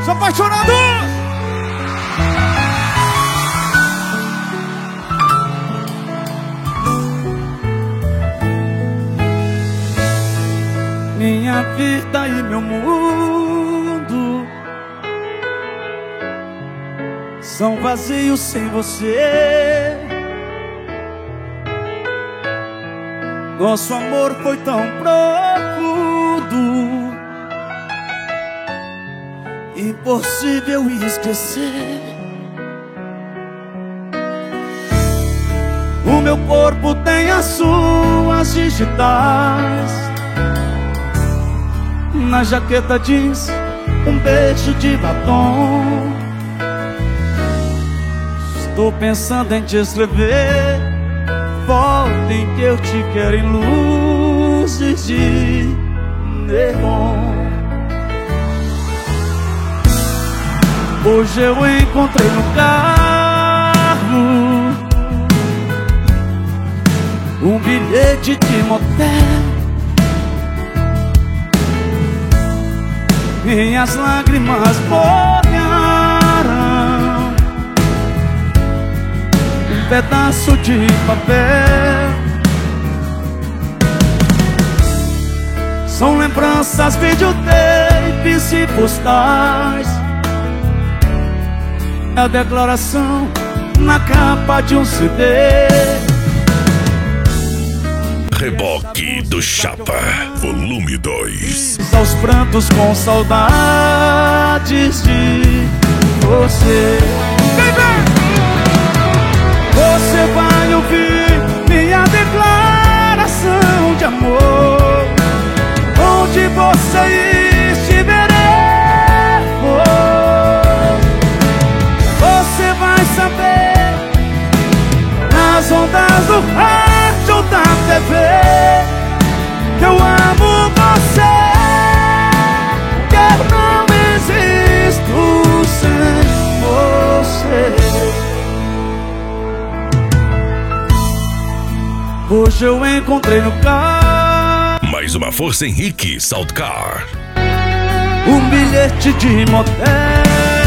Sou apaixonado. Minha vida e meu mundo são vazios sem você. Nosso amor foi tão profundo, impossível esquecer. O meu corpo tem as suas digitais, na jaqueta jeans um beijo de batom. Estou pensando em te escrever, volta em que eu te quero em luzes de neon. Hoje eu encontrei no carro um bilhete de motel. Minhas lágrimas molharam um pedaço de papel. São lembranças, videotapes e postais. É a declaração na capa de um CD. Reboque do Chapa, volume 2. Aos prantos com saudades de você. Você vai ouvir minha declaração de amor. Onde você estiver, você vai saber nas ondas do rádio ou da TV que eu amo você, que eu não existo sem você. Hoje eu encontrei no carro Mais uma Força Henrique Saltcar. um bilhete de motel.